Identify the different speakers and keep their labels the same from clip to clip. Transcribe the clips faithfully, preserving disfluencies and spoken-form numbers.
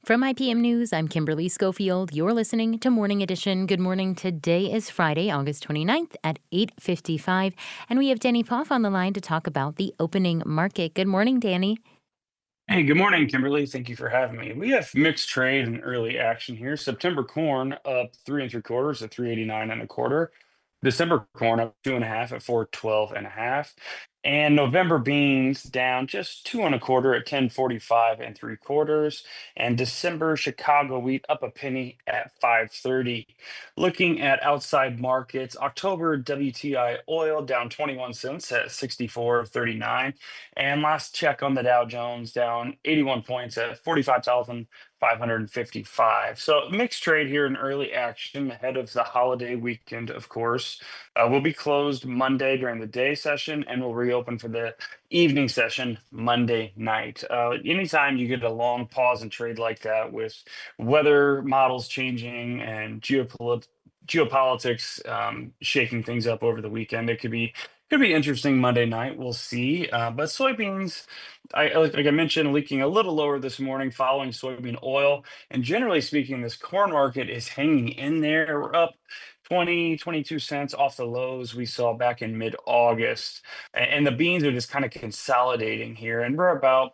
Speaker 1: From I P M News, I'm Kimberly Schofield. You're listening to Morning Edition. Good morning. Today is Friday, August twenty-ninth at eight fifty-five, and we have Danny Poff on the line to talk about the opening market. Good morning, Danny.
Speaker 2: Hey, good morning, Kimberly. Thank you for having me. We have mixed trade and early action here. September corn up three and three quarters at three eighty-nine and a quarter. December corn up two and a half at four twelve and a half. And November beans down just two and a quarter at ten forty-five and three quarters. And December Chicago wheat up a penny at five thirty. Looking at outside markets, October W T I oil down twenty-one cents at sixty-four thirty-nine. And last check on the Dow Jones down eighty-one points at forty-five thousand five hundred fifty-five. So mixed trade here in early action ahead of the holiday weekend, of course. Uh, we'll be closed Monday during the day session and we'll reopen for the evening session Monday night. Uh, anytime you get a long pause in trade like that with weather models changing and geopolit- geopolitics um, shaking things up over the weekend, it could be could be interesting Monday night. We'll see. Uh, but soybeans, I like, like I mentioned, leaking a little lower this morning following soybean oil. And generally speaking, this corn market is hanging in there. We're up twenty, twenty-two cents off the lows we saw back in mid-August. A- And the beans are just kind of consolidating here. And we're about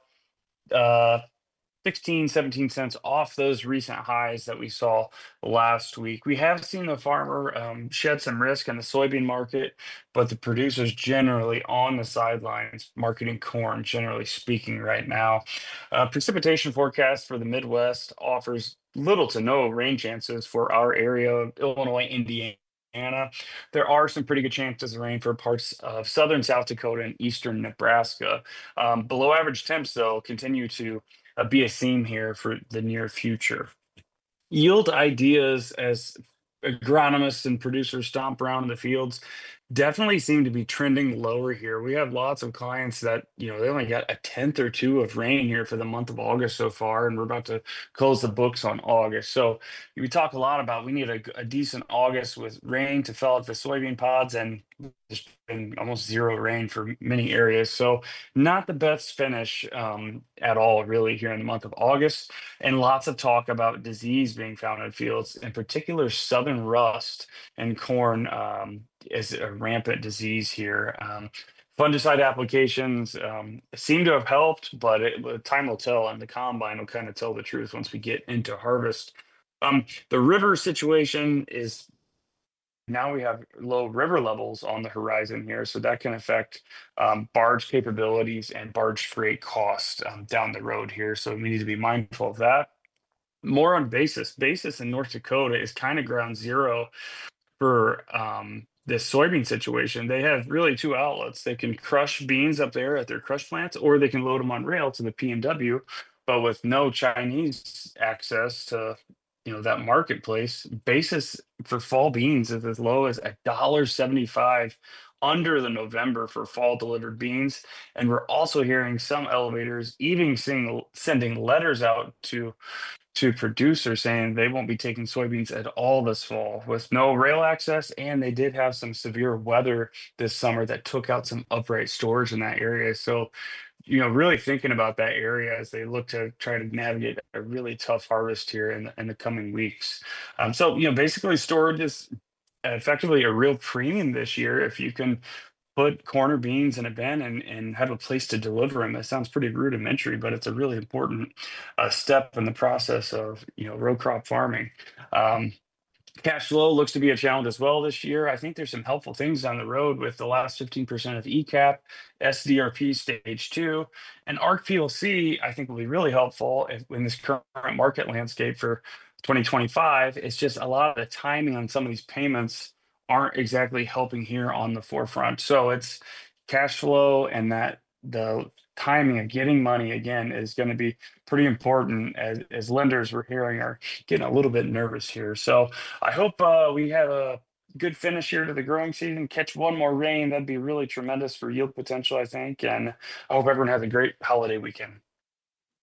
Speaker 2: uh, sixteen, seventeen cents off those recent highs that we saw last week. We have seen the farmer um, shed some risk in the soybean market, but the producers generally on the sidelines marketing corn, generally speaking, right now. Uh, precipitation forecast for the Midwest offers little to no rain chances for our area of Illinois, Indiana. There are some pretty good chances of rain for parts of southern South Dakota and eastern Nebraska. Um, below average temps, though, continue to uh, be a theme here for the near future. Yield ideas as agronomists and producers stomp around in the fields definitely seem to be trending lower here. We have lots of clients that, you know, they only got a tenth or two of rain here for the month of August so far, and we're about to close the books on August. So we talk a lot about we need a, a decent August with rain to fill out the soybean pods, and there's been almost zero rain for many areas. So not the best finish um, at all, really, here in the month of August. And lots of talk about disease being found in fields, in particular southern rust and corn um, is a rampant disease here. Um, fungicide applications um, seem to have helped, but it, but time will tell, and the combine will kind of tell the truth once we get into harvest. Um, the river situation is now we have low river levels on the horizon here, so that can affect um, barge capabilities and barge freight cost um, down the road here. So we need to be mindful of that. More on basis. Basis in North Dakota is kind of ground zero for um, this soybean situation. They have really two outlets. They can crush beans up there at their crush plants, or they can load them on rail to the P N W. But with no Chinese access to, you know, that marketplace, basis for fall beans is as low as a dollar seventy-five under the November for fall delivered beans. And we're also hearing some elevators even seeing, sending letters out to to producers saying they won't be taking soybeans at all this fall with no rail access. And they did have some severe weather this summer that took out some upright storage in that area. So, you know, really thinking about that area as they look to try to navigate a really tough harvest here in the, in the coming weeks. Um, so, you know, basically storage is effectively a real premium this year if you can put corner beans in a bin and, and have a place to deliver them. That sounds pretty rudimentary, but it's a really important uh, step in the process of, you know, row crop farming. Um, Cash flow looks to be a challenge as well this year. I think there's some helpful things down the road with the last fifteen percent of E CAP, S D R P stage two, and ARC P L C, I think will be really helpful if, in this current market landscape for twenty twenty-five. It's just a lot of the timing on some of these payments aren't exactly helping here on the forefront. So it's cash flow and that the timing of getting money again is going to be pretty important as, as lenders we're hearing are getting a little bit nervous here. So I hope uh, we have a good finish here to the growing season, catch one more rain. That'd be really tremendous for yield potential, I think. And I hope everyone has a great holiday weekend.